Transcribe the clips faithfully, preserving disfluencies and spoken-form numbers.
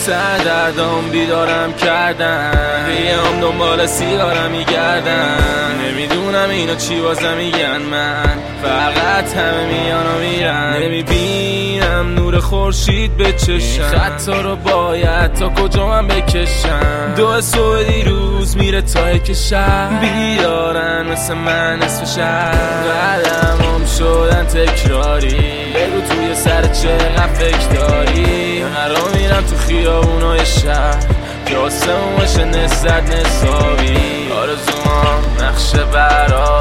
سردردام بیدارم کردن، بیام دنبال سیگارم میگردن. نمیدونم اینا چی واسه میگن، من فقط همه میان و میرن. نمیبینم نور خورشید به چشم، خطا رو باید تا کجا من بکشم. دو صبح دیروز میره تا که شب بیدارن مثل من نصف شب. قدمم شدن تکراری، بگو توی سر چقدر فکر داری. قرار میرم تو خیابونای شهر که آسمونش نسبت نسابی. آرزوام نقشه برا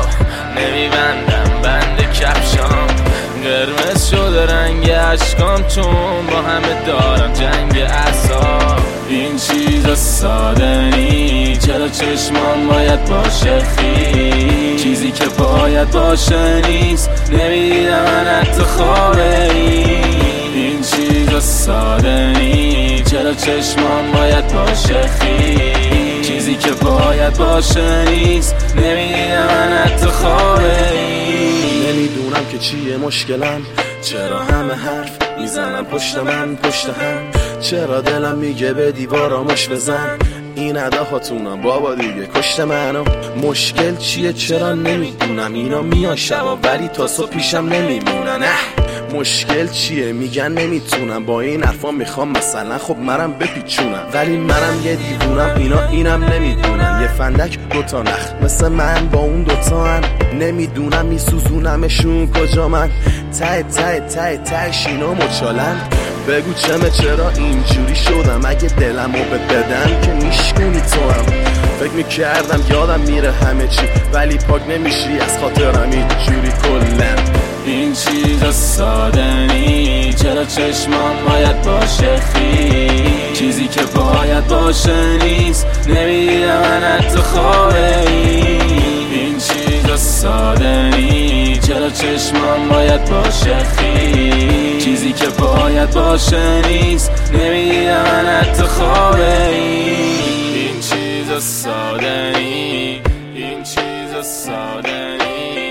نمیبندم بند کفشام، قرمز شده رنگ عشقام چون با همه دارم جنگ اعصاب. این چیزا ساده نی، چرا چشمان باید باشه خی؟ چیزی که باید باشه نیست، نمیدیدم من حتی خوابه ای. این چیزا ساده نی، چرا چشمان باید باشه خی؟ چیزی که باید باشه نیست، نمیدیدم من حتی خوابه ای. نمیدونم که چیه مشکلم، چرا همه حرف میزنن پشت من پشت هم. چرا دلم میگه به دیوارا مش بزن، این اداهاتونم بابا دیگه کشت منو. مشکل چیه چرا نمیدونم، اینا میان شبا ولی تا صبح پیشم نمیمونن. مشکل چیه میگن نمیتونم، با این حرفا میخوام مثلا خب منم بپیچونم. ولی منم یه دیوونم، اینا اینم نمیدونن. یه فندک دوتا نخ مثل من با اون دوتا هن. نمیدونم میسوزونمشون کجا، من ته ته ته تهش اینا مچالن. بگو چمه چرا اینجوری شدم، اگه دلمو به بدن که میشکنی تو هم. فکر میکردم یادم میره همه چی، ولی پاک نمیشی از خاطرم اینجوری کلن. این چیزا ساده نی، چرا چشمان باید باشه خی؟ چیزی که باید باشه نیست، نمیدیدم من حتی خوابه ای. این چیزا ساده نی، چرا چشمان باید باشه خی؟ چیزی که باید باشه نیست، نمیدیدم من حتی خوابه ای. این چیزا ساده نی، این چیزا ساده نی.